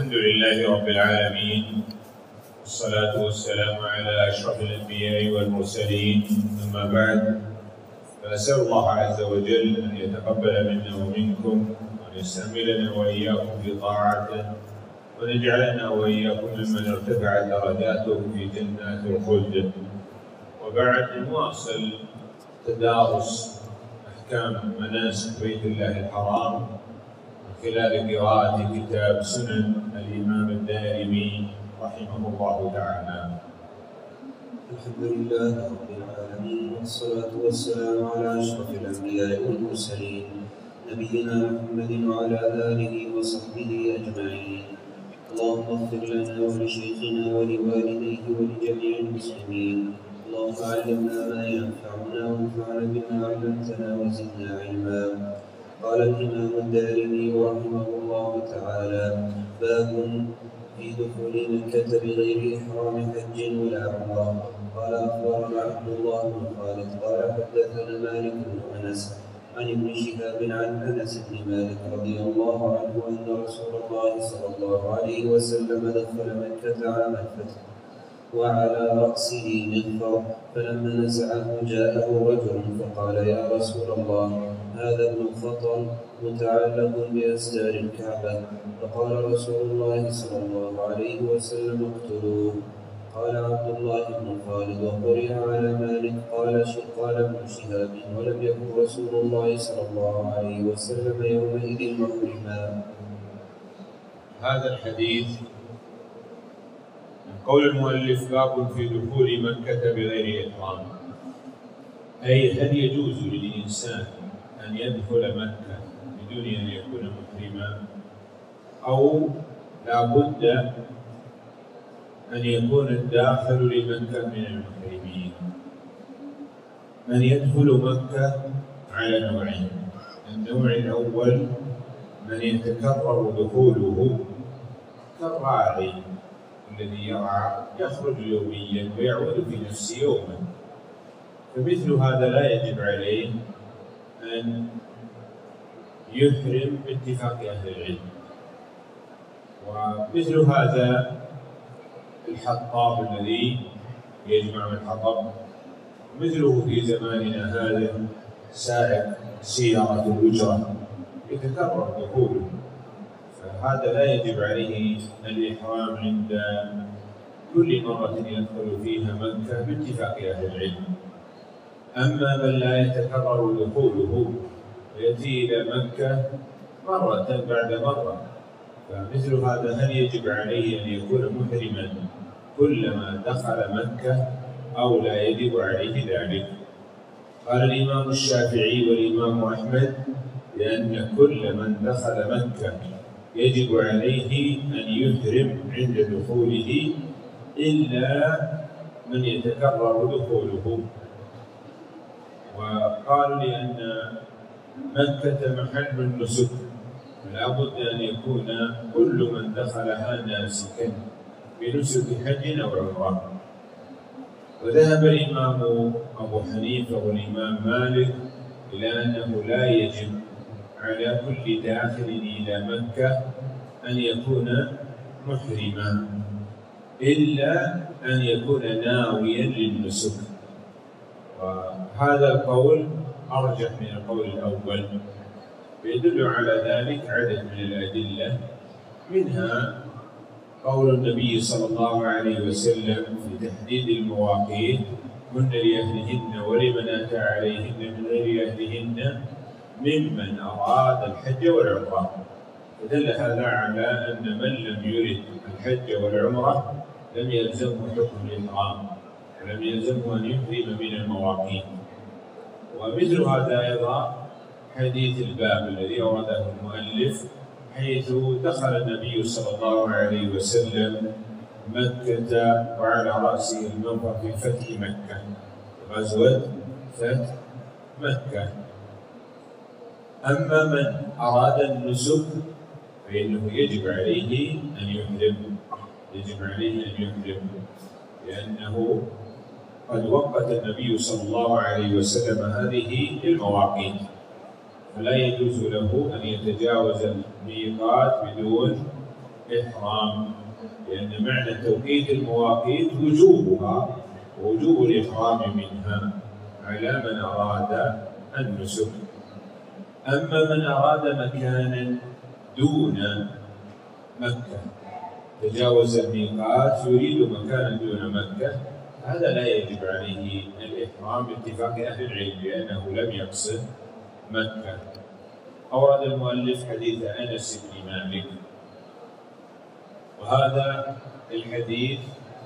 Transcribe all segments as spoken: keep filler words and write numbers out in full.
الحمد لله رب العالمين، والصلاة والسلام على أشرف الأنبياء والمرسلين، أما بعد، فأسأل الله عز وجل أن يتقبل منا ومنكم وأن يستعملنا وإياكم في طاعته، وأن يجعلنا وإياكم ممن ارتفعت درجاته في جنات الخلد. وبعد، نواصل تدارس أحكام مناسك بيت الله الحرام من خلال قراءة كتاب سنن الإمام الدارمي رحمه الله تعالى. الحمد لله رب العالمين، والصلاة والسلام على أشرف الأنبياء والمرسلين، نبينا محمد وعلى آله وصحبه أجمعين. اللهم اغفر لنا ولشيخنا ولوالديه ولجميع المسلمين. اللهم علمنا ما ينفعنا وانفعنا بما علمتنا وزدنا علما. قال الإمام الدارمي رحمه الله تعالى: باب في دخول مكة بغير إحرام حج ولا عمرة. قال أخبرنا عبد الله بن خالد قال حدثنا مالك بن أنس عن ابن شهاب عن أنس بن مالك رضي الله عنه أن رسول الله صلى الله عليه وسلم دخل مكة عام الفتح وعلى رأسه مغفر، فلما نزعه جاءه رجل فقال: يا رسول الله، هذا ابن خطل متعلق بأستار الكعبة. فقال رسول الله صلى الله عليه وسلم: اقتلوه. قال عبد الله بن خالد: وقرئ على مالك. قال قال ابن شهاب: ولم يكن رسول الله صلى الله عليه وسلم يومئذ محرما. هذا الحديث قول المؤلف: باب في دخول مكة بغير إحرام، أي هل يجوز للإنسان أن يدخل مكة بدون أن يكون محرما، أو لا بد أن يكون الداخل لمكة من المحرمين؟ من يدخل مكة على نوعين: النوع الأول من يتكرر دخوله كالراعي الذي يرعى يخرج يوميا ويعود في نفس يوما، فمثل هذا لا يجب عليه أن يحرم باتفاق أهل العلم. ومثل هذا الحطاب الذي يجمع الحطب، مثله في زماننا هذا سائق سيارة الأجرة يتكرر دخوله، فهذا لا يجب عليه الإحرام عند كل مرة يدخل فيها مكة باتفاق أهل العلم. أما من لا يتكرر دخوله ويأتي إلى مكة مرة بعد مرة، فمثل هذا هل يجب عليه أن يكون محرما كلما دخل مكة أو لا يجب عليه ذلك؟ قال الإمام الشافعي والإمام أحمد لأن كل من دخل مكة يجب عليه أن يحرم عند دخوله إلا من يتكرر دخوله. وقالوا لأن مكة محل النسك، فلا بد أن يكون كل من دخلها ناسكا بنسك حج أو عمرة. وذهب الإمام أبو حنيفة والإمام مالك إلى أنه لا يجب على كل داخل إلى مكة أن يكون محرما إلا أن يكون ناويا للنسك، وهذا القول أرجح من القول الأول، ويدل على ذلك عدد من الأدلة، منها قول النبي صلى الله عليه وسلم في تحديد المواقيت: هن لأهلهن ولمن أتى عليهن من غير أهلهن ممن أراد الحج والعمرة. فدل هذا على أن من لم يرد الحج والعمرة لم يلزمه حكم الإحرام ولم يلزمه أن يحرم من المواقيت. ومثل هذا أيضا حديث الباب الذي أورده المؤلف، حيث دخل النبي صلى الله عليه وسلم مكة وعلى رأسه المنبر في فتح مكة، غزوة فتح مكة. أما من أراد النسك فإنه يجب عليه أن يحرم يجب عليه أن يحرم لأنه قد وقت النبي صلى الله عليه وسلم هذه المواقيت، فلا يجوز له أن يتجاوز الميقات بدون الإحرام، لأن معنى توقيت المواقيت وجوبها ووجوب الإحرام منها على من أراد النسك. أما من أراد مكانا دون مكة، تجاوز الميقات يريد مكانا دون مكة، هذا لا يجب عليه الإحرام باتفاق أهل العلم لأنه لم يقصد مكة. أورد المؤلف حديث أنس بن مالك، وهذا الحديث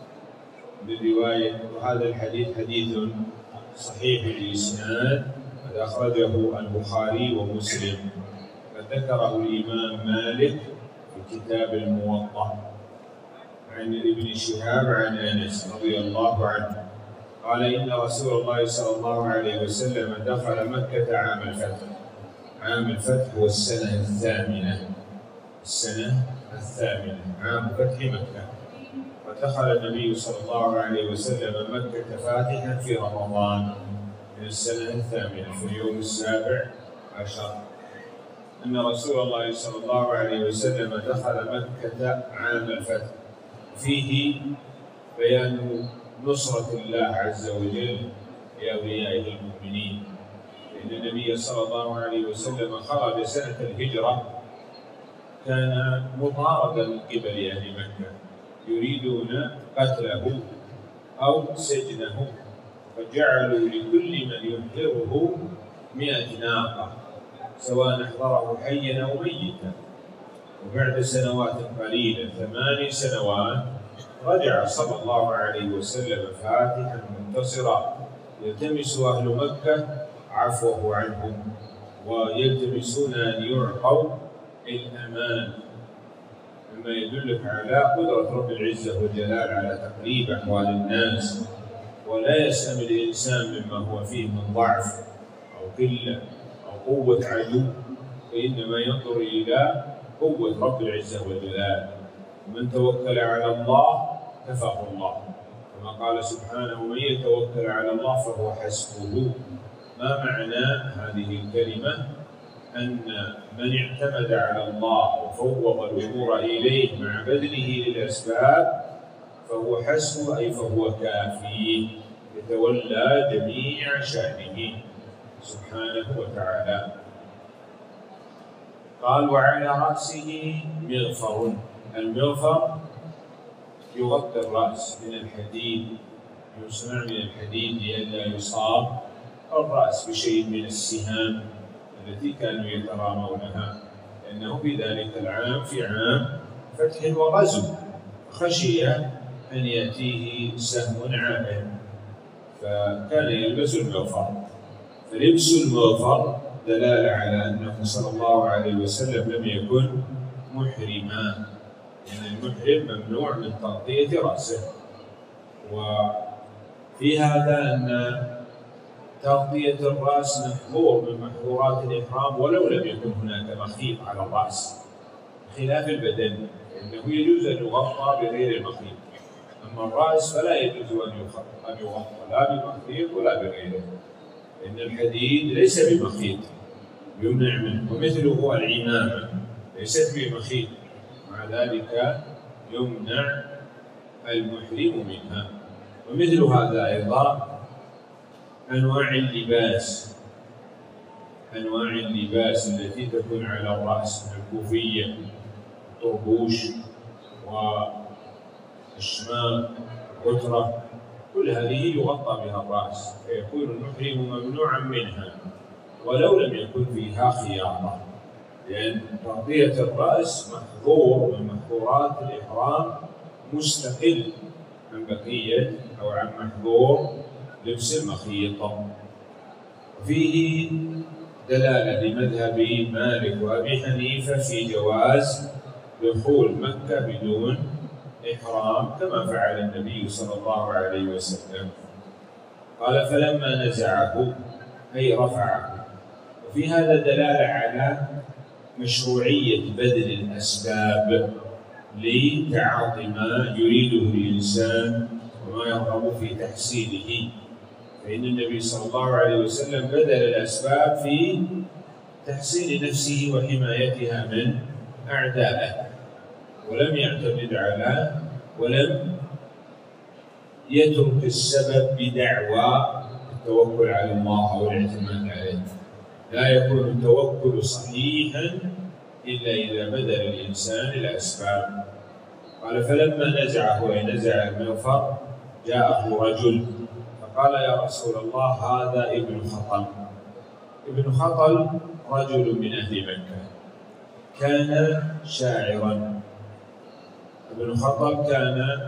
بالرواية وهذا الحديث حديث صحيح الإسناد، قد أخرجه البخاري ومسلم، قد ذكره الإمام مالك في كتاب الموطأ عن ابن شهاب عن أنس رضي الله عنه قال إن رسول الله صلى الله عليه وسلم دخل مكة عام الفتح. عام الفتح هو السنة الثامنة، السنة الثامنة عام فتح مكة. ودخل النبي صلى الله عليه وسلم مكة فاتحا في رمضان من السنة الثامنة في اليوم السابع عشر. أن رسول الله صلى الله عليه وسلم دخل مكة عام الفتح، فيه بيان نصرة الله عز وجل لأوليائه المؤمنين، لأن النبي صلى الله عليه وسلم خرج سنة الهجرة كان مطاردا من قبل أهل مكة يريدون قتله أو سجنه، فجعلوا لكل من يحضره مئة ناقة سواء أحضره حيا أو ميتا. وبعد سنوات قليلة ثمان سنوات رجع صلى الله عليه وسلم فاتحا منتصرا يلتمس أهل مكة عفوه عنهم ويلتمسون أن يعطوا الأمان، مما يدلك على قدرة رب العزة والجلال على تقليب أحوال الناس، ولا يسأم الإنسان مما هو فيه من ضعف أو قلة أو قوة عدو، وإنما ينظر إلى قوة رب العزة والجلال. ومن توكل على الله كفاه الله، كما قال سبحانه ومن يتوكل على الله فهو حسبه. ما معنى هذه الكلمة؟ أن من اعتمد على الله وفوض الأمور إليه مع بذله للأسباب فهو حسبه، أي فهو كافيه يتولى جميع شأنه سبحانه وتعالى. قال وعلى رأسه مغفر. المغفر يغطي الرأس من الحديد، يصنع من الحديد لئلا يصاب الرأس بشيء من السهام التي كانوا يترامونها، لأنه في ذلك العام في عام فتح وغزو خشي أن يأتيه سهم عابر فكان يلبس المغفر. فلبس المغفر دلالة على أنه صلى الله عليه وسلم لم يكن محرما، لأن يعني المحرم ممنوع من تغطية رأسه. وفي هذا أن تغطية الرأس محظور من محظورات الإحرام ولو لم يكن هناك مخيط على الرأس، خلاف البدن فإنه يجوز أن يغطى بغير المخيط، أما الرأس فلا يجوز أن يغطى لا بمخيط ولا بغيره، لأن الحديد ليس بمخيط يمنع منه، ومثله العمامة ليست بمخيط مع ذلك يمنع المحرم منها. ومثل هذا أيضا أنواع اللباس، أنواع اللباس التي تكون على الرأس، الكوفية، الطربوش والشماغ والغترة، كل هذه يغطى بها الرأس، فيكون المحرم ممنوعا منها ولو لم يكن فيها خياطة، لأن تغطية الرأس محظور من محظورات الإحرام مستقل عن بقية أو عن محظور لبس المخيط. وفيه دلالة لمذهب مالك وأبي حنيفة في جواز دخول مكة بدون إحرام كما فعل النبي صلى الله عليه وسلم. قال فلما نزعه أي رفعه. وفي هذا دلالة على مشروعية بذل الأسباب لتعاطي ما يريده الإنسان وما يرغب في تحصيله، فإن النبي صلى الله عليه وسلم بذل الأسباب في تحصين نفسه وحمايتها من أعدائه، ولم يعتمد على ولم يترك السبب بدعوى التوكل على الله أو الاعتماد عليه. لا يكون التوكل صحيحا إلا إذا بذل الإنسان الأسباب. قال فلما نزعه ونزع المغفر جاءه رجل فقال يا رسول الله هذا ابن خطل. ابن خطل رجل من أهل مكة كان شاعرا. ابن خطل كان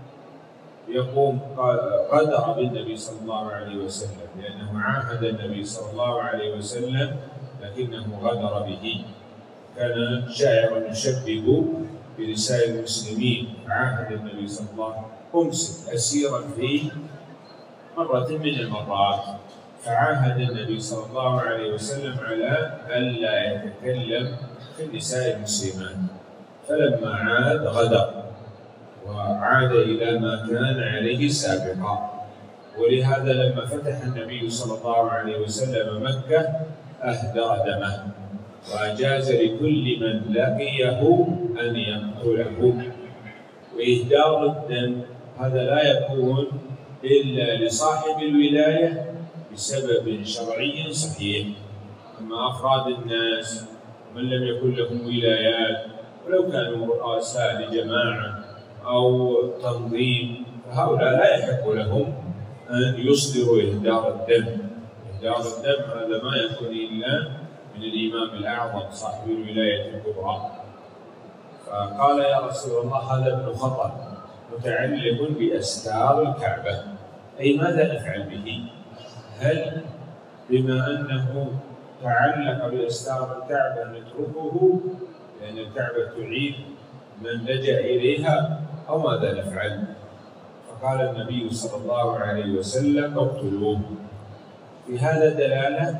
يقوم غدر بالنبي صلى الله عليه وسلم لأنه عاهد النبي صلى الله عليه وسلم لكنه غدر به. كان شاعرا يشبب بنساء المسلمين فعاهد النبي صلى الله عليه وسلم أمسك أسيرا في مرة من المرات فعاهد النبي صلى الله عليه وسلم على ألا يتكلم في النساء المسلمات. فلما عاد غدر وعاد إلى ما كان عليه سابقا. ولهذا لما فتح النبي صلى الله عليه وسلم مكة أهدر دمه وأجاز لكل من لقيه أن يقتله. وإهدار الدم هذا لا يكون إلا لصاحب الولاية بسبب شرعي صحيح. أما أفراد الناس من لم يكن لهم ولايات ولو كانوا رؤساء لجماعة أو تنظيم فهؤلاء لا يحق لهم أن يصدروا إهدار الدم. إهدار الدم هذا ما يكون إلا من الإمام الأعظم صاحب الولاية الكبرى. فقال يا رسول الله هذا ابن خطل متعلق بأستار الكعبة، أي ماذا نفعل به؟ هل بما أنه تعلق بأستار الكعبة نتركه لأن الكعبة تعيد من لجأ إليها أو ماذا نفعل؟ فقال النبي صلى الله عليه وسلم اقتلوه. في هذا دلالة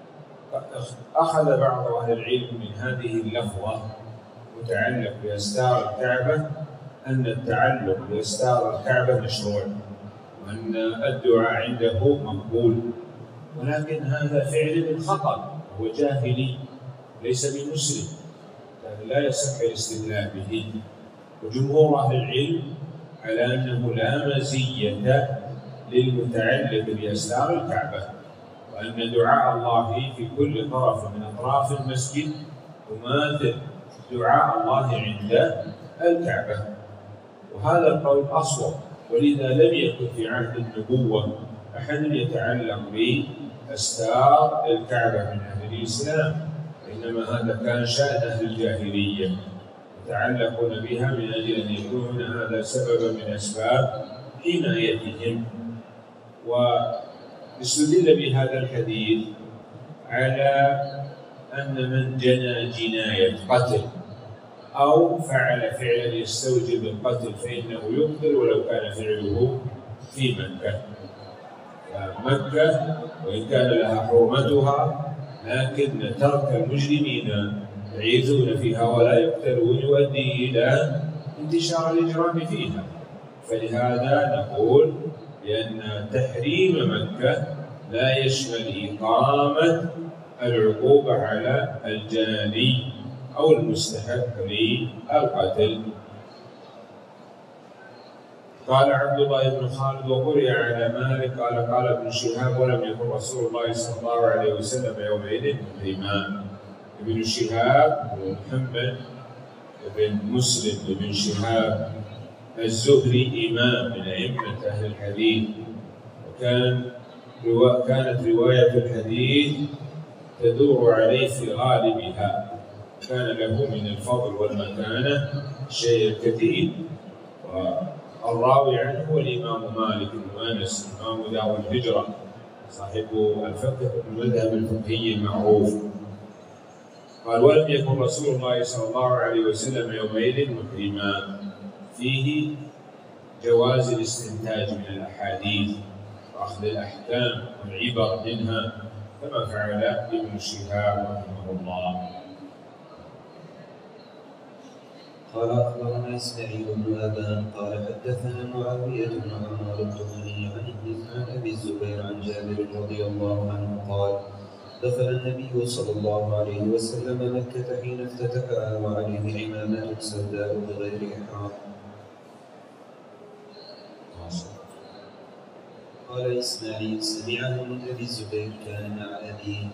أخذ بعض أهل العلم من هذه اللفظة متعلق بأستار الكعبة أن التعلق بأستار الكعبة مشروع وأن الدعاء عنده مقبول، ولكن هذا فعل من خطأ، هو جاهلي ليس بمسلم، يعني لا يصح الاستدلال به. وجمهور أهل العلم على أنه لا مزية للمتعلق بأستار الكعبة، وأن دعاء الله في كل طرف من أطراف المسجد يماثل دعاء الله عند الكعبة، وهذا القول أصوب. ولذا لم يكن في عهد النبوة أحد يتعلق بأستار الكعبة من أهل الإسلام، إنما هذا كان شأن أهل الجاهلية يتعلقون بها من أجل أن يكون هذا سببا من أسباب حمايتهم. واستدل بهذا الحديث على أن من جنى جناية قتل أو فعل فعلا يستوجب القتل فإنه يقتل ولو كان فعله في مكة. مكة وإن كان لها حرمتها لكن ترك المجرمين يعيثون فيها ولا يقتلون يؤدي إلى انتشار الإجرام فيها. فلهذا نقول بأن تحريم مكة لا يشمل إقامة العقوبة على الجاني أو المستحق للقتل. قال عبد الله بن خالد وقرئ على مالك قال قال ابن شهاب ولم يكن رسول الله صلى الله عليه وسلم يومئذ إمام. ابن شهاب بن محمد بن مسلم بن شهاب الزهري إمام من أئمة أهل الحديث، وكان روا... كانت رواية الحديث تدور عليه في غالبها، كان له من الفضل والمكانة شيء كثير. والراوي عنه هو الإمام مالك بن أنس إمام دار الهجرة صاحب الفقه المذهب الفقهي المعروف. قال ولم يكن رسول الله صلى الله عليه وسلم يومئذ محرما، فيه جواز الاستنتاج من الأحاديث وأخذ الأحكام والعبر منها كما فعل ابن شهاب رحمه الله. قال أخبرنا إسماعيل بن أبان قال حدثنا معاوية بن عمار الجهني عن أبي الزبير عن جابر رضي الله عنه قال دخل النبي صلى الله عليه وسلم مكة حين افتتحها وعليه عمامة سوداء بغير إحرام. قال إسماعيل سمعه من أبي الزبير كان مع أبيه.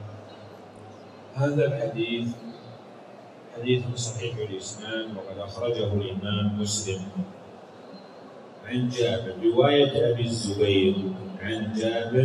هذا الحديث حديث صحيح الإسناد وقد أخرجه الإمام مسلم عن جابر. رواية أبي الزبير عن جابر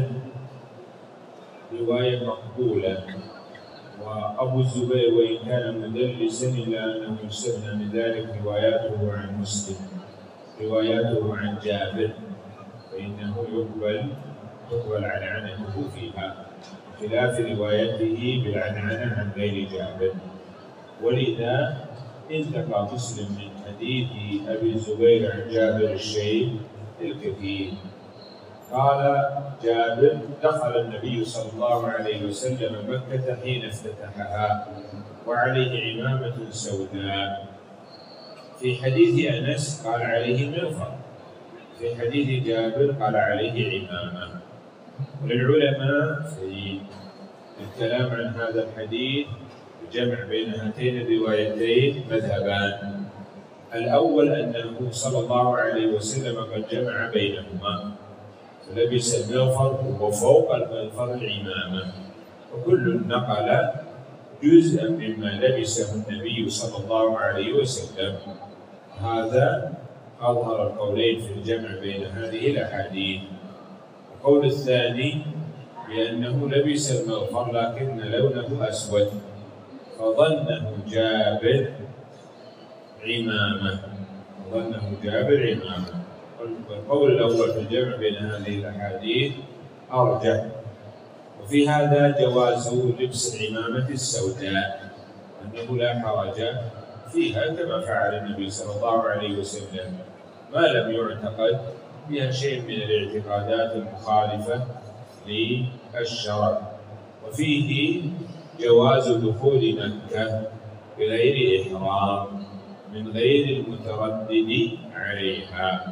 رواية مقبولة، وأبو الزبير وإن كان مدلسا إلا أنه يستثنى من ذلك رواياته عن مسلم، رواياته عن جابر فإنه يقبل تقبل عنعنته فيها خلاف روايته بالعنعنة عن غير جابر. ولذا انتقى مسلم من حديث أبي الزبير عن جابر الشيء الكثير. قال جابر: دخل النبي صلى الله عليه وسلم مكة حين افتتحها وعليه عمامة سوداء. في حديث أنس قال عليه مغفر، في حديث جابر قال عليه عمامة. وللعلماء في الكلام عن هذا الحديث الجمع بين هاتين الروايتين مذهبان. الأول أنه صلى الله عليه وسلم قد جمع بينهما، فلبس المغفر وفوق المغفر العمامة، وكل نقل جزءا مما لبسه النبي صلى الله عليه وسلم. هذا أظهر القولين في الجمع بين هذه الأحاديث. القول الثاني بأنه لبس المغفر لكن لونه أسود فظنه جابر عمامة، ظنه جابر عمامة. والقول الأول في الجمع بين هذه الأحاديث أرجح. وفي هذا جواز لبس العمامة السوداء، أنه لا حرج فيها كما فعل النبي صلى الله عليه وسلم، ما لم يعتقد بها شيء من الاعتقادات المخالفة للشرع. وفيه جواز دخول مكة بغير إحرام من غير المتردد عليها.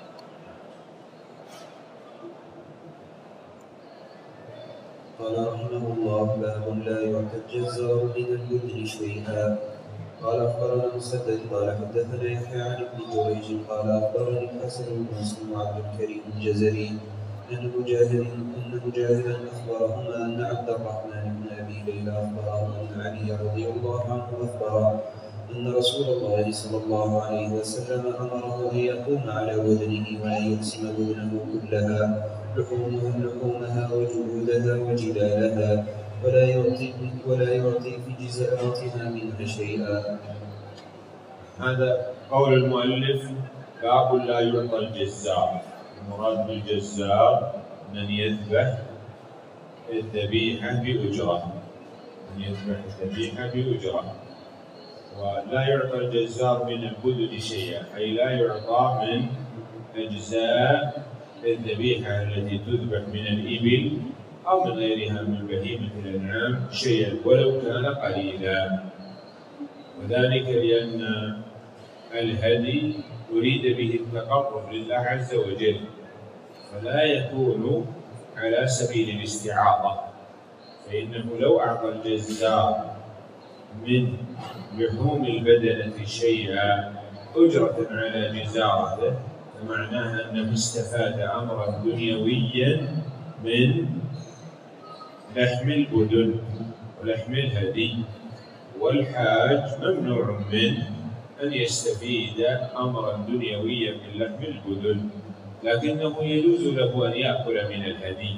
قال رحمه الله: باب لا يعتد الزار من البدن شيئا. قال أخبرنا مسدد قال حدثنا يحيى عن ابن جريج قال أخبرني الحسن بن مسلم وعبد الكريم الجزري أن مجاهد أن مجاهدا أخبرهما أن عبد الرحمن بن أبي ليلى أخبره أن علي رضي الله عنه أخبره أن رسول الله صلى الله عليه وسلم أمره أن يقوم على بدنه وأن يقسم بدنه كلها لحومها لحومها وجلودها وجلالها ولا يعطي ولا يعطي في جزاءاتها منها شيئا. هذا قول المؤلف: باب لا يعطى الجزار. المراد بالجزار من يذبح الذبيحة بأجرة، من يذبح الذبيحة بأجرة. ولا يعطى الجزار من البدن شيئا، أي لا يعطى من أجزاء الذبيحة التي تذبح من الإبل أو من غيرها من بهيمة الأنعام شيئا ولو كان قليلا، وذلك لأن الهدي أريد به التقرب لله عز وجل، فلا يكون على سبيل الاستعاضة. فإنه لو أعطى الجزار من لحوم البدنة شيئا أجرة على جزارته فمعناها أنه استفاد أمرا دنيويا من لحم البدن ولحم الهدي. والحاج ممنوع منه أن يستفيد أمرا دنيويا من لحم البدن، لكنه يجوز له أن يأكل من الهدي.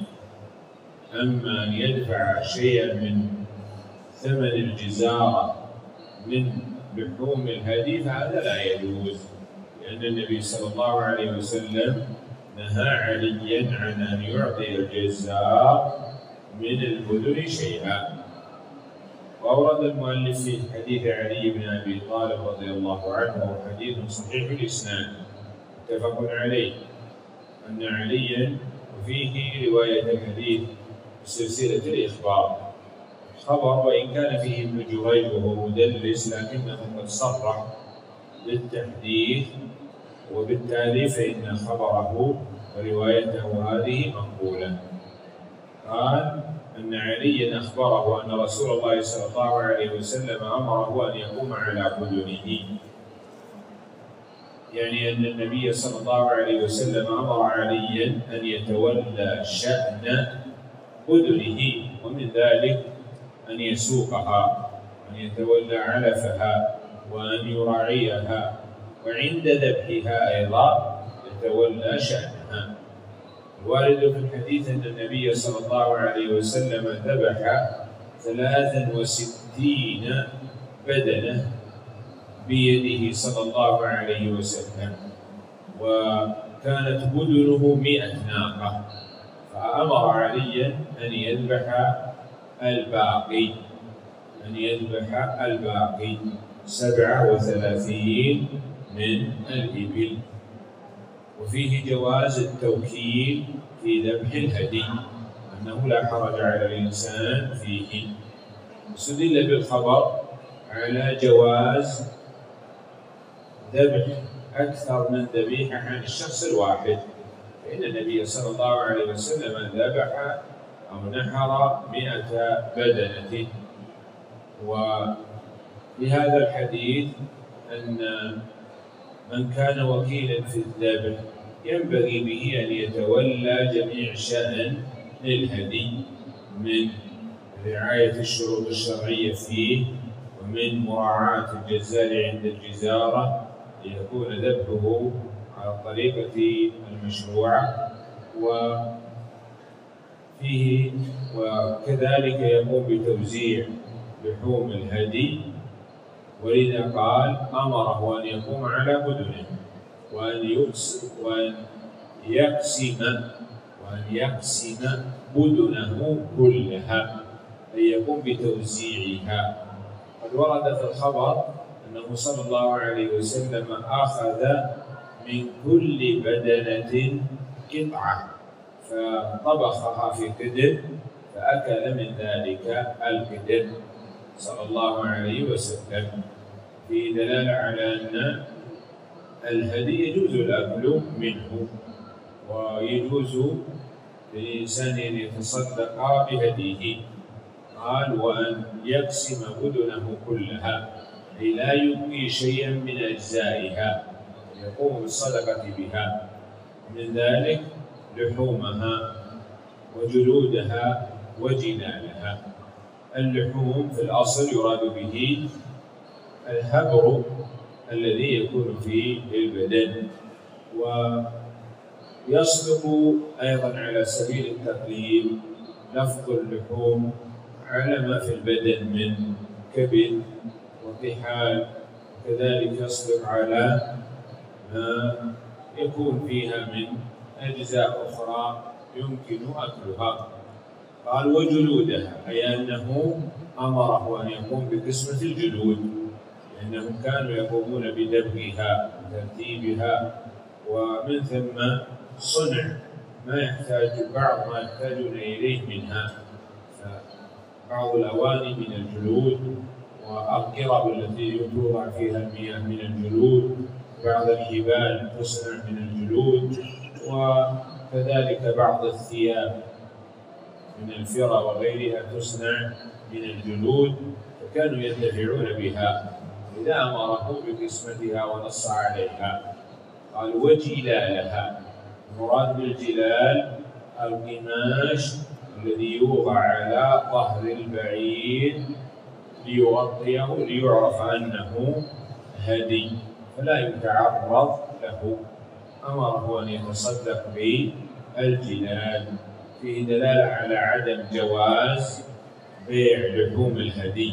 أما أن يدفع شيئا من ثمن الجزارة من لحوم الهدي فهذا لا يجوز، لأن النبي صلى الله عليه وسلم نهى عليا عن أن يعطي الجزار من البدن شيئا. وأورد المؤلف في حديث علي بن أبي طالب رضي الله عنه حديث صحيح الإسناد متفق عليه أن عليا، وفيه رواية الحديث بسلسلة الإخبار خبر، وإن كان فيه ابن جريج وهو مدلس لكنه قد صرح بالتحديث، وبالتالي فإن خبره وروايته هذه مقبولة. قال: أن عليا أخبره أن رسول الله صلى الله عليه وسلم أمره أن يقوم على بدنه، يعني أن النبي صلى الله عليه وسلم أمر عليا أن يتولى شأن بدنه، ومن ذلك أن يسوقها وأن يتولى علفها وأن يراعيها، وعند ذبحها أيضا يتولى شأنها. الوارد في الحديث أن النبي صلى الله عليه وسلم ذبح ثلاثا وستين بدنة بيده صلى الله عليه وسلم، وكانت بدنه مئة ناقة، فأمر عليا أن يذبح الباقي أن يذبح الباقي سبعة وثلاثين من الإبل. وفيه جواز التوكيل في ذبح الهدي، أنه لا حرج على الإنسان فيه. استدل بالخبر على جواز ذبح أكثر من ذبيحة عن الشخص الواحد، فإن النبي صلى الله عليه وسلم ذبح أو نحر مئة بدنة. وبهذا الحديث أن من كان وكيلا في الذبح ينبغي به أن يتولى جميع شأن الهدي، من رعاية الشروط الشرعية فيه، ومن مراعاة الجزار عند الجزارة ليكون ذبحه على الطريقة المشروعة، وفيه وكذلك يقوم بتوزيع لحوم الهدي. ولذا قال أمره أن يقوم على بدنه وأن يقسم وأن يقسم وأن يقسم بدنه كلها، أن يقوم بتوزيعها. قد ورد في الخبر أنه صلى الله عليه وسلم أخذ من كل بدنة قطعة فطبخها في قدر فأكل من ذلك القدر صلى الله عليه وسلم. في دلالة على أن الهدي يجوز الأكل منه، ويجوز للإنسان أن يتصدق بهديه. قال وأن يقسم بدنه كلها، أي لا يبقي شيئا من أجزائها، يقوم بالصدقة بها، من ذلك لحومها وجلودها وجنانها. اللحوم في الأصل يراد به الهبر الذي يكون في البدن، ويصدق أيضا على سبيل التقليل لفظ اللحوم على ما في البدن من كبد وطحال، كذلك يصدق على ما يكون فيها من أجزاء أخرى يمكن أكلها. قال وجلودها، أي أنه أمره أن يقوم بقسمة الجلود، لأنهم كانوا يقومون بدبغها وترتيبها، ومن ثم صنع ما يحتاج بعض ما يحتاجون إليه منها، بعض الأواني من الجلود، والقرب التي توضع فيها المياه من الجلود، بعض الحبال تصنع من الجلود، وكذلك بعض الثياب من الفرة وغيرها تصنع من الجلود، فكانوا ينتفعون بها، إذا أمره بقسمتها ونص عليها. قال وجلالها، المراد بالجلال القماش الذي يوضع على ظهر البعير ليغطيه ليعرف أنه هدي فلا يتعرض له. أمره أن يتصدق بالجلال. فيه دلالة على عدم جواز بيع لحوم الهدي،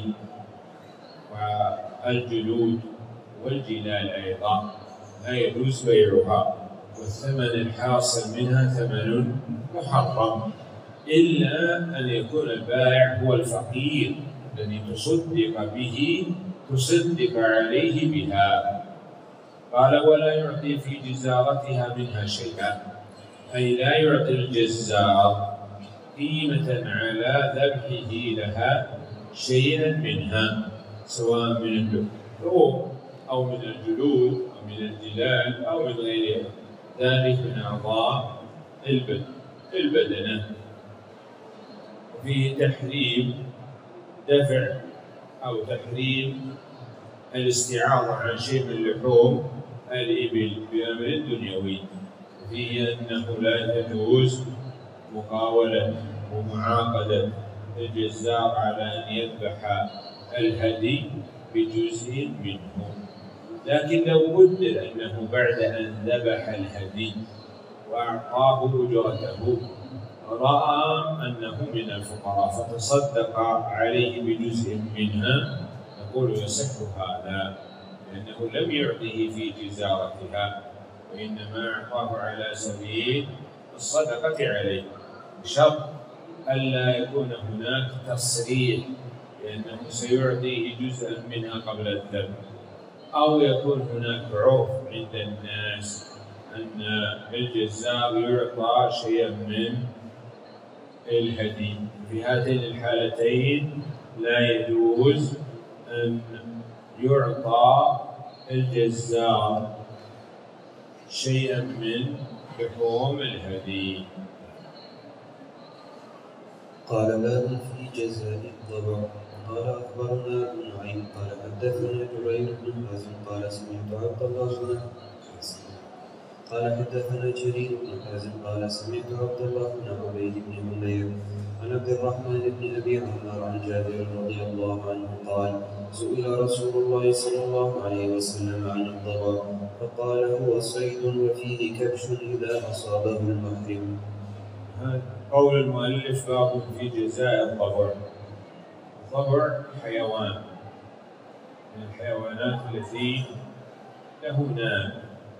والجلود والجلال أيضا لا يجوز بيعها، والثمن الحاصل منها ثمن محرم، إلا أن يكون البائع هو الفقير الذي تصدق به تصدق عليه بها. قال ولا يعطي في جزارتها منها شيئا، أي لا يعطي الجزار قيمة على ذبحه لها شيئا منها، سواء من اللحوم أو من الجلود أو من الجلال أو من غير ذلك من أعضاء البدنة. فيه تحريم دفع أو تحريم الاستعاضة عن شيء من لحوم الإبل بأمر دنيوي، فيه أنه لا يجوز مقاولة ومعاقدة الجزار على أن يذبح الهدي بجزء منه. لكن لو قدر أنه بعد أن ذبح الهدي وأعطاه أجرته رأى أنه من الفقراء فتصدق عليه بجزء منها، نقول يصح هذا لأنه لم يعطه في جزارتها وإنما أعطاه على سبيل الصدقة عليه، بشرط ألا يكون هناك تصريح لأنه سيعطيه جزءا منها قبل الذبح، أو يكون هناك عرف عند الناس أن الجزار يعطى شيئا من الهدي. في هاتين الحالتين لا يجوز أن يعطى الجزار شيئا من لحوم الهدي. قال باب في جزاء الضبع. قال أخبرنا ابن نعيم قال حدثنا جرير بن حازم قال سمعت عبد الله بن قال حدثنا جرير بن حازم قال سمعت عبد الله بن عبيد بن عمير عن عبد الرحمن بن أبي عمار عن جابر رضي الله عنه قال سئل رسول الله صلى الله عليه وسلم عن الضبع فقال هو صيد وفيه كبش إذا أصابه المحرم. قول المؤلف باب في جزاء الضبع. الضبع حيوان من الحيوانات التي له ناب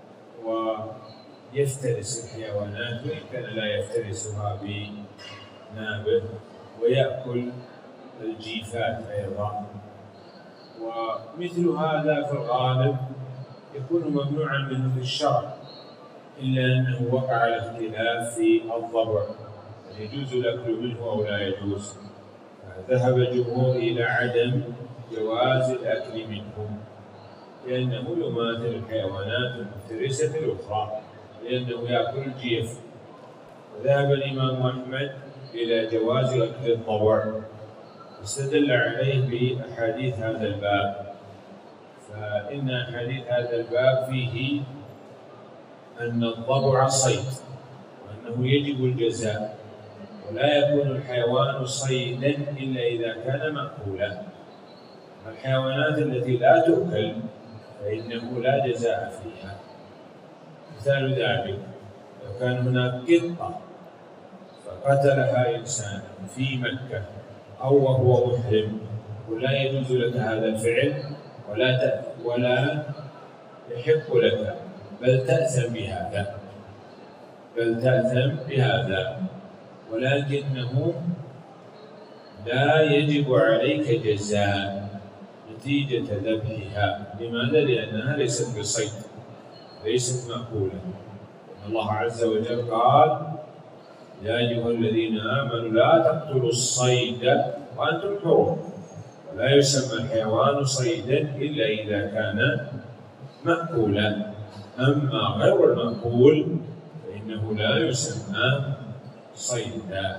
ويفترس الحيوانات وإن كان لا يفترسها بنابه، ويأكل الجيفات أيضا، ومثل هذا في الغالب يكون ممنوعا منه في الشرع، إلا أنه وقع الاختلاف في الضبع يجوز الأكل منه أو لا يجوز. ذهب الجمهور إلى عدم جواز الأكل منه لأنه يماثل الحيوانات المفترسة الأخرى لأنه يأكل الجيف. وذهب الإمام أحمد إلى جواز أكل الضبع، استدل عليه بأحاديث هذا الباب، فإن أحاديث هذا الباب فيه أن الضبع صيد وأنه يجب الجزاء، ولا يكون الحيوان صيدا إلا إذا كان مأكولا. الحيوانات التي لا تؤكل فإنه لا جزاء فيها. مثال ذلك لو كان هناك قطة فقتلها إنسان في مكة أو وهو محرم ولا يجوز لك هذا الفعل ولا ولا يحق لك، بل تأثم بهذا بل تأثم بهذا ولكنه لا يجب عليك جزاء نتيجة ذبحها. لماذا؟ لأنها ليست بصيد، ليست مأكولة. الله عز وجل قال يا أيها الذين آمنوا لا تقتلوا الصيد وأنتم حرم، ولا يسمى الحيوان صيدا إلا إذا كان مأكولا، أما غير المأكول فإنه لا يسمى صيدا.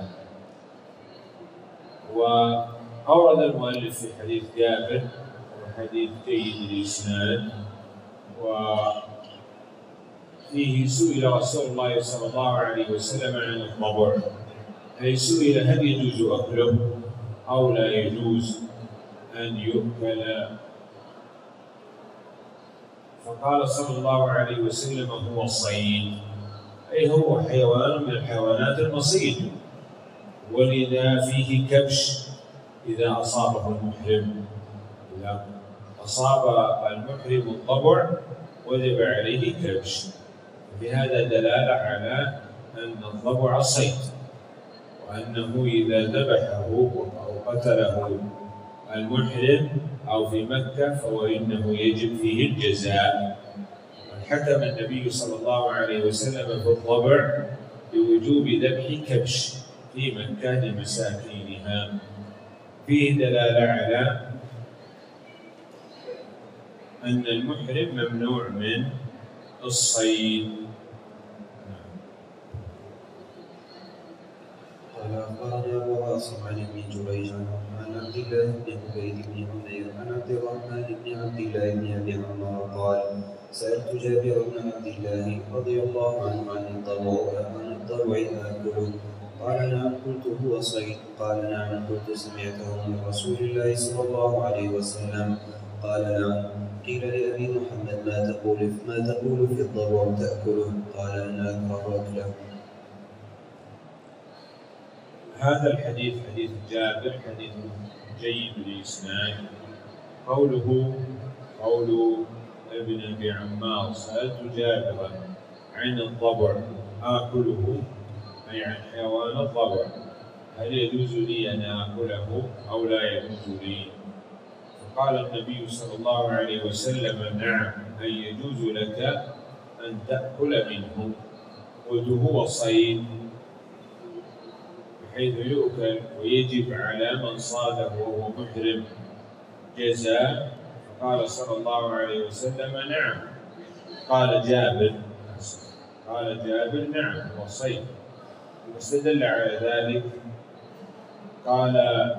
وأورد المؤلف في حديث جابر وحديث جيد الإسناد، وفيه سئل رسول الله صلى الله عليه وسلم عن الضبع، أي سئل هل يجوز أكله أو لا يجوز أن يؤكل، فقال صلى الله عليه وسلم هو صيد، أي هو حيوان من الحيوانات المصيد، ولذا فيه كبش إذا أصابه المحرم. إذا أصاب المحرم الضبع وجب عليه كبش. بهذا دلالة على أن الضبع صيد، وأنه إذا ذبحه أو قتله المحرم أو في مكة فإنه يجب فيه الجزاء. حكم النبي صلى الله عليه وسلم في الضبع بوجوب ذبح كبش في مكة لمساكينها. فيه دلالة على أن المحرم ممنوع من الصيد. قال أخبرنا أبو عاصم عن ابن جريج عن عبد الله بن عبيد بن عمير عن عبد الرحمن بن عبد الله بن أبي عمار قال: سألت جابر بن عبد الله رضي الله عنه عن الضبع عن الضبع آكله، قال: نعم. قلت: هو صيد؟ قال: نعم. قلت: سمعته من رسول الله صلى الله عليه وسلم؟ قال: نعم. قيل لأبي محمد: ما تقول ما تقول في الضبع تأكله؟ قال: أنا أكره أكله. هذا الحديث حديث جابر حديث جيد الإسناد. قوله قول ابن أبي عمار: سألت جابرا عن الضبع آكله، أي عن حيوان الضبع، هل يجوز لي أن آكله أو لا يجوز لي؟ فقال النبي صلى الله عليه وسلم: نعم، أي يجوز لك أن تأكل منه. قلت: هو صيد بحيث يؤكل ويجب على من صاده وهو محرم جزاء؟ فقال صلى الله عليه وسلم: نعم. قال جابر قال جابر: نعم، هو صيد. واستدل على ذلك قال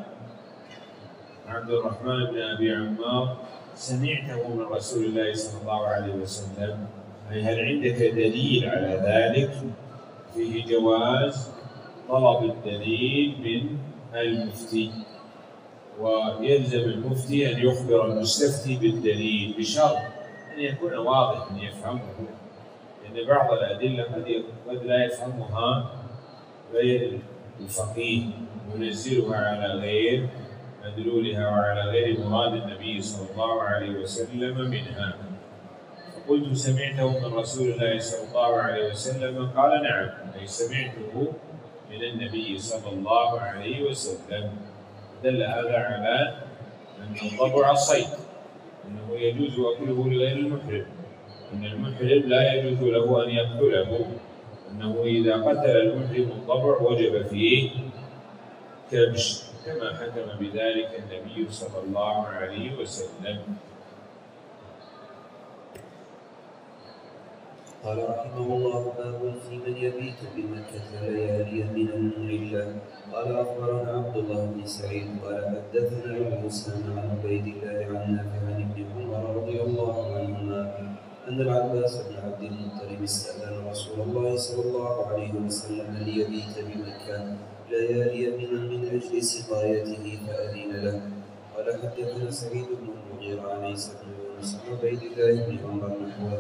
عبد الرحمن بن أبي عمار: سمعته من رسول الله صلى الله عليه وسلم، أي هل عندك دليل على ذلك؟ فيه جواز طلب الدليل من المفتي، ويلزم المفتي أن يخبر المستفتي بالدليل بشرط أن يكون واضح أن يفهمه، لأن بعض الأدلة قد لا يفهمها غير الفقيه، ينزلها على غير مدلولها وعلى غير مراد النبي صلى الله عليه وسلم منها. فقلت: سمعته من رسول الله صلى الله عليه وسلم؟ قال: نعم، أي سمعته من النبي صلى الله عليه وسلم. دل هذا على أن الضبع صيد، أنه يجوز أكله لغير المحرم، أن المحرم لا يجوز له أن يقتله، أنه إذا قتل المحرم الضبع وجب فيه كبش، كما حكم بذلك النبي صلى الله عليه وسلم. قال رحمه الله: باب في من يبيت بمكة ليالي من المغلة. قال: أخبرنا عبد الله بن سعيد قال: حدثنا أبو أسامة عن عبيد الله عن نافع عن ابن عمر رضي الله عنهما أن العباس بن عبد المطلب استأذن رسول الله صلى الله عليه وسلم ليبيت بمكة ليالي من من أجل سقايته فأذن له. قال: حدثنا سعيد بن المغيرة عن عيسى بن يونس عن عبيد الله بن عمر نحوه.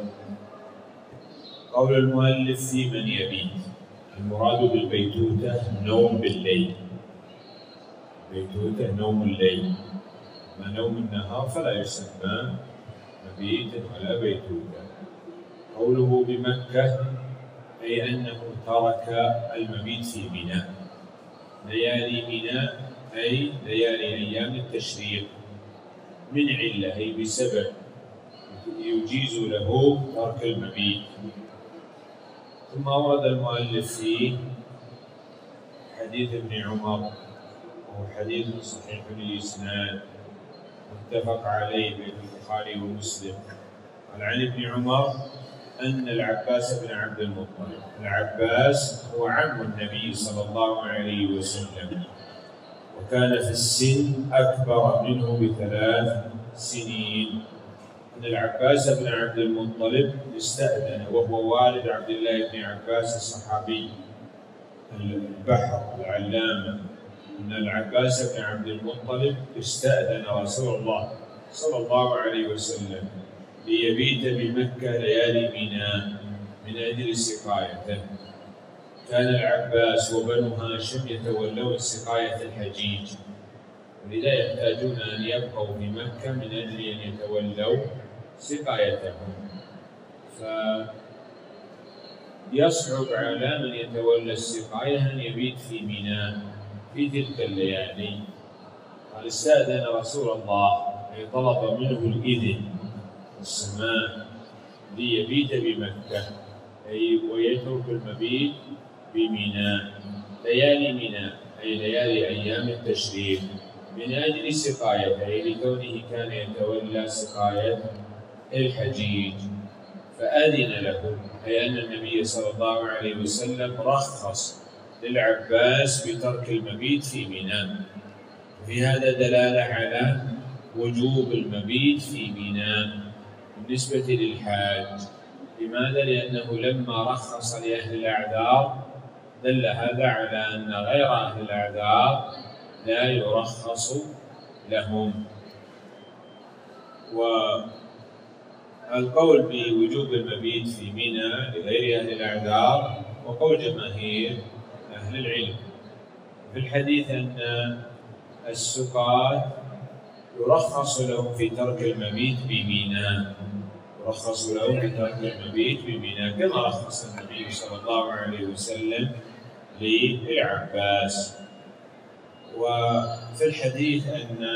قول المؤلف: في من يبيت، المراد بالبيتوتة نوم بالليل، بيتوتة نوم الليل، ما نوم النهار فلا يسمى مبيتا ولا بيتوتة. قوله بمكة أي أنه ترك المبيت في منى، ليالي منى أي ليالي أيام التشريق، من علة أي بسبب يجيز له ترك المبيت. ثم أورد المؤلف في حديث ابن عمر، وهو حديث صحيح الإسناد متفق عليه بين البخاري ومسلم، عن ابن عمر أن العباس بن عبد المطلب، العباس هو عم النبي صلى الله عليه وسلم، وكان في السن أكبر منه بثلاث سنين. أن العباس بن عبد المطلب استأذن، وهو والد عبد الله بن عباس الصحابي البحر العلامة، أن العباس بن عبد المطلب استأذن رسول الله صلى الله عليه وسلم ليبيت بمكة ليالي منى من أجل سقايته. كان العباس وبنو هاشم يتولون سقاية الحجيج، ولذا يحتاجون أن يبقوا في مكة من أجل أن يتولوا سقايتهم، فيصعب على من يتولى السقاية أن يبيت في منى في تلك الليالي. قال: استأذن رسول الله، أي طلب منه الإذن والسماح ليبيت بمكة، أي ويترك المبيت بمنى ليالي منى أي ليالي أيام التشريق، من أجل سقايته، أي لكونه كان يتولى سقاية الحجيج. فأذن له، أي أن النبي صلى الله عليه وسلم رخص للعباس بترك المبيت في منى. في هذا دلالة على وجوب المبيت في منى بالنسبة للحاج. لماذا؟ لأنه لما رخص لأهل الأعذار دل هذا على أن غير أهل الأعذار لا يرخص لهم. والقول بوجوب المبيت في منى لغير أهل الأعذار وقول جماهير أهل العلم. في الحديث أن السقاة يرخص لهم في ترك المبيت بمنى، يرخص لهم في ترك المبيت بمنى كما رخص النبي صلى الله عليه وسلم للعباس. وفي الحديث أن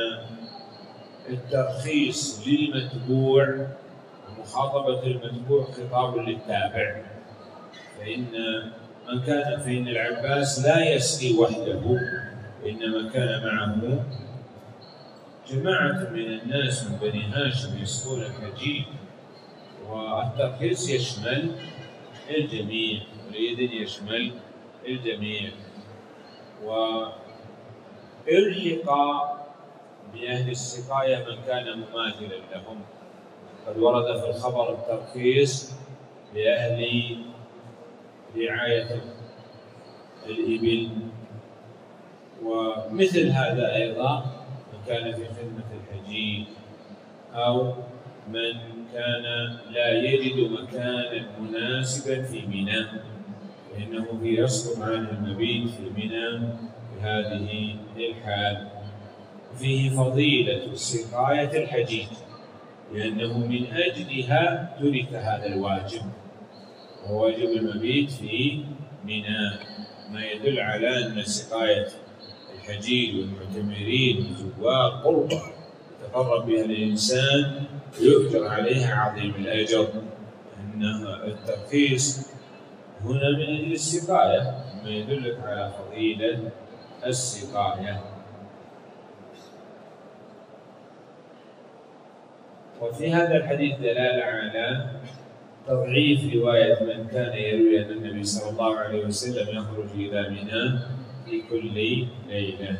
الترخيص للمتبوع ومخاطبة المتبوع خطاب للتابع، فإن من كان فإن العباس لا يسقي وحده، إنما كان معه جماعة من الناس من بني هاشم يسقون الحجيج، والترخيص يشمل الجميع والإذن يشمل الجميع. وإلحق بأهل السقاية من كان مماثلا لهم. قد ورد في الخبر الترخيص لأهل رعاية الإبل، ومثل هذا أيضا من كان في خدمة الحجيج أو من كان لا يجد مكانا مناسبا في منى، فإنه يسقط عنه المبيت في منى في هذه الحال. فيه فضيلة سقاية الحجيج لأنه من أجلها ترك هذا الواجب، وواجب المبيت في منى، ما يدل على أن سقاية الحجيج والمعتمرين والزوار قربة يتقرب بها الإنسان ويؤجر عليها عظيم الأجر. أن الترخيص هنا من أجل السقاية، ما يدلك على فضيلة السقاية. وفي هذا الحديث دلالة على تضعيف رواية من كان يروي أن النبي صلى الله عليه وسلم يخرج إلى منى في كل ليلة.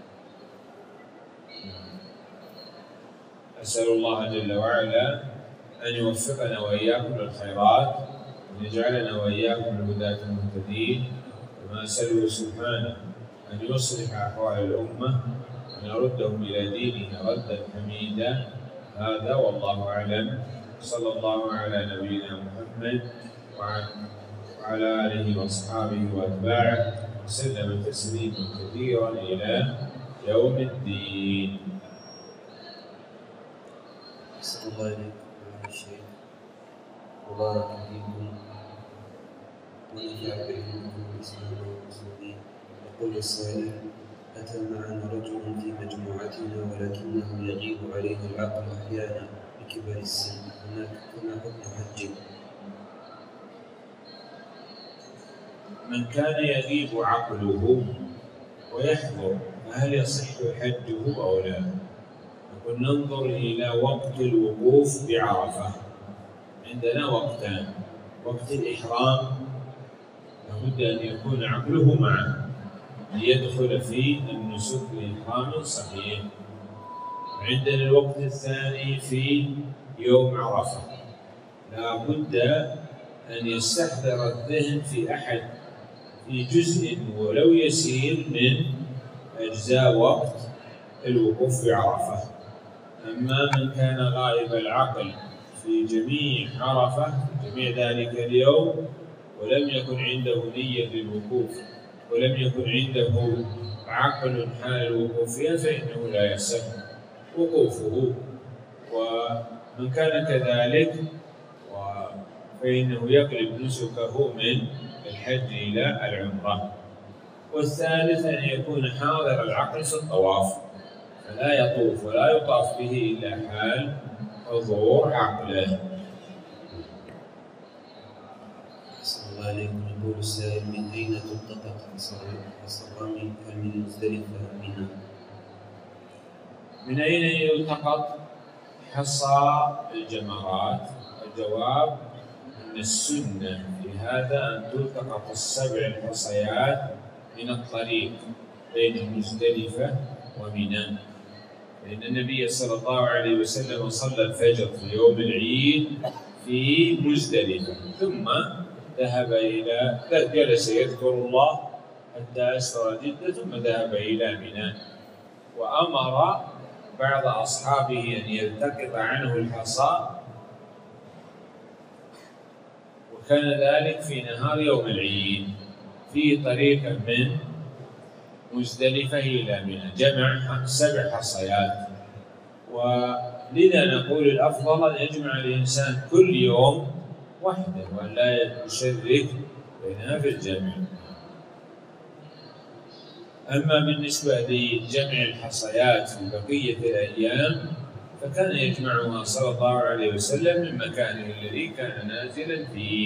أسأل الله جل وعلا أن يوفقنا وإياكم للخيرات وأن يجعلنا وإياكم الهداة المهتدين، وما أسأله سبحانه أن يصلح أحوال الأمة وأن يردهم إلى دينه ردا حميدا. هذا والله أعلم. صلى الله على نبينا محمد وعلى آله وأصحابه وأتباعه وسلم تسليما كثيرا إلى يوم الدين. أحسن الله إليكم يا شيخ، وبارك فيكم ونفع بعلمكم الإسلام والمسلمين. يقول السائل: أتى معنا رجل في مجموعتنا ولكنه يغيب عليه العقل أحيانا بكبر السن، هناك كما حكم حجه؟ من كان يغيب عقله ويحضر فهل يصح حجه أو لا؟ نقول ننظر إلى وقت الوقوف بعرفة. عندنا وقتان: وقت الإحرام لابد أن يكون عقله معه ليدخل في النسك بإحرام صحيح. عندنا الوقت الثاني في يوم عرفة، لا بد أن يستحضر الذهن في أحد في جزء ولو يسير من أجزاء وقت الوقوف بعرفة. أما من كان غائب العقل في جميع عرفة في جميع ذلك اليوم ولم يكن عنده نية للوقوف ولم يكن عنده عقل حال الوقوف فيها فإنه لا يصح وقوفه. ومن كان كذلك فإنه يقلب نسكه من الحج إلى العمرة. والثالث أن يكون حاضر العقل في الطواف فلا يطوف ولا يطاف به إلا حال حضور عقله. أحسن الله إليكم. يقول السائل: من أين تلتقط حصى الرمي؟ هل من مزدلفة أم منى؟ من أين يلتقط حصى الجمرات؟ الجواب أن السنة في هذا أن تلتقط السبع الحصيات من الطريق بين مزدلفة ومنى، لأن النبي صلى الله عليه وسلم صلى الفجر في يوم العيد في مزدلفة، ثم ذهب إلى جلس يذكر الله حتى أسفر جدة، ثم ذهب إلى منى، وأمر بعض أصحابه أن يلتقط عنه الحصى، وكان ذلك في نهار يوم العيد في طريق من مزدلفة إلى منى، جمع سبع حصيات. ولذا نقول الأفضل أن يجمع الإنسان كل يوم وحده وأن لا يشرك بينها في الجمع. أما بالنسبة لجمع الحصيات في بقية الأيام فكان يجمعها صلى الله عليه وسلم من مكانه الذي كان نازلا فيه.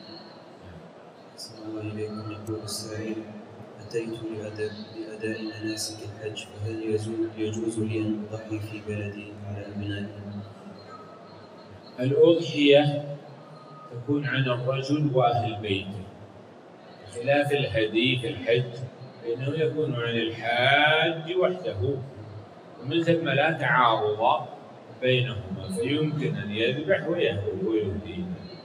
صلى الله عليكم. يقول السائل: أتيت لأداء لأداء مناسك الحج، فهل يجوز لي أن أضحي في بلدي على أبنائي؟ الأضحية تكون عن الرجل وأهل بيته، خلاف الهدي في الحج فإنه يكون عن الحاج وحده، ومن ثم لا تعارض بينهما، فيمكن أن يذبح ويهدي.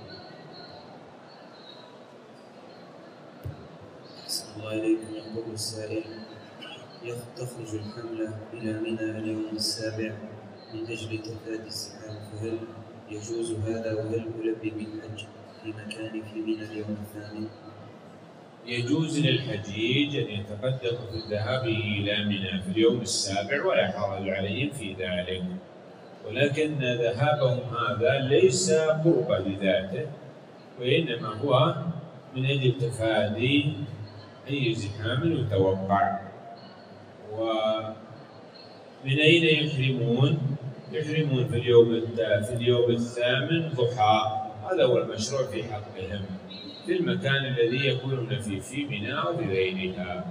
صلى الله عليكم. يقول السائل: تخرج الحملة إلى منى اليوم السابع من أجل تفادي الزحام، فهل يجوز هذا؟ وهل ألبي بالحج في مكاني في منى اليوم الثامن؟ يجوز للحجيج أن يتقدم في الذهاب إلى منى في اليوم السابع ولا حرج عليهم في ذلك، ولكن ذهابهم هذا ليس قربة لذاته، وإنما هو من أجل تفادي أي زحام يتوقع. ومن أين يحرمون؟ يحرمون في اليوم في اليوم الثامن ضحى، هذا هو المشروع في حقهم في المكان الذي يكونون فيه في منى أو في غيرها.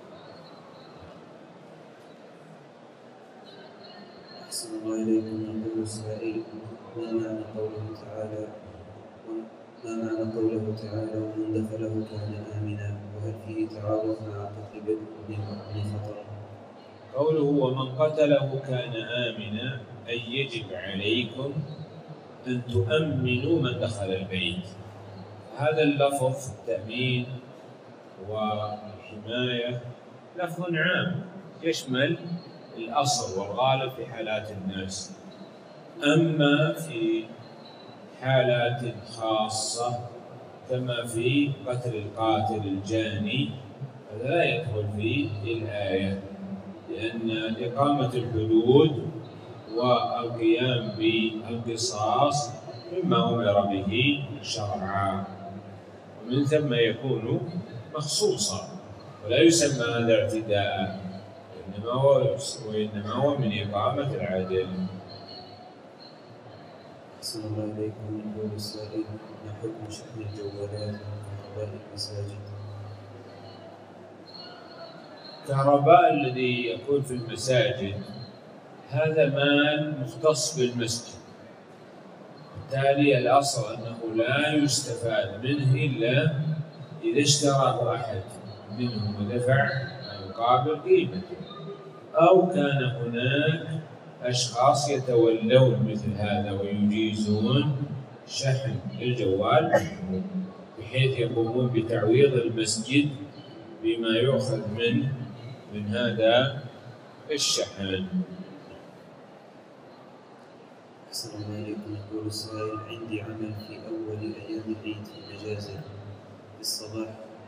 أحسن الله إليكم. يقول السائل: ما معنى قوله تعالى ما معنى قوله تعالى ومن دخله كان آمنا، وهل فيه تعارض مع قتل ابن خطر؟ قوله ومن قتله كان آمنا أي يجب عليكم أن تؤمنوا من دخل البيت. هذا اللفظ التأمين والحماية لفظ عام يشمل الأصل والغالب في حالات الناس، أما في حالات خاصة كما في قتل القاتل الجاني هذا لا يدخل في الآية، لأن إقامة الحدود والقيام بالقصاص مما أمر به شرعا، ومن ثم يكون مخصوصا ولا يسمى هذا اعتداء، وإنما هو وإنما هو من إقامة العدل. أحسن الله إليكم. يقول السائل: ما حكم شحن الجوالات وكهرباء المساجد؟ الكهرباء الذي يكون في المساجد هذا مال مختص بالمسجد، بالتالي الأصل أنه لا يستفاد منه إلا إذا اشتراه أحد منهم ودفع مقابل قيمته، أو كان هناك أشخاص يتولون مثل هذا ويجيزون شحن الجوال بحيث يقومون بتعويض المسجد بما يؤخذ منه من هذا الشحن. أحسن الله إليكم. يقول السائل: عندي عمل في أول أيام العيد في الأجازة في الصباح،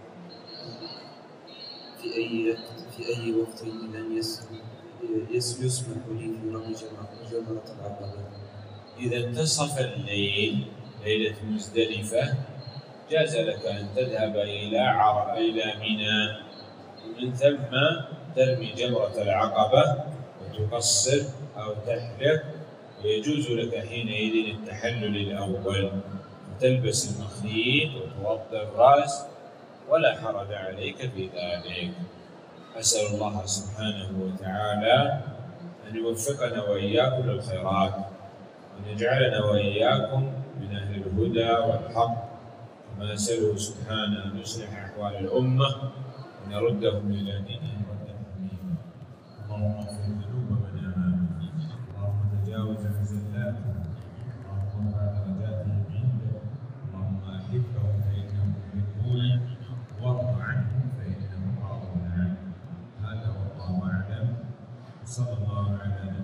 في أي في أي وقت إذا يسمح لي في رمي جمرة العقبة؟ إذا انتصف الليل ليلة مزدلفة جاز لك أن تذهب إلى عرفة إلى منى، ومن ثم ترمي جمرة العقبة وتقصر أو تحلق، ويجوز لك حينئذ التحلل الأول، تلبس المخيط وتوضي الرأس ولا حرج عليك في ذلك. أسأل الله سبحانه وتعالى أن يوفقنا وإياكم للخيرات، وأن يجعلنا وإياكم من أهل الهدى والحق، كما أسأله سبحانه أن يصلح أحوال الأمة نردهم إلى دينهم ردا حميدا. اللهم اغفر ذنوب من آمنوا، اللهم تجاوز عن زلاتهم، اللهم ارفع درجاتهم عندك، اللهم أحبهم فإنهم يحبونك، وارض عنهم فإنهم راضون عنك. هذا والله أعلم. صلى الله على نبينا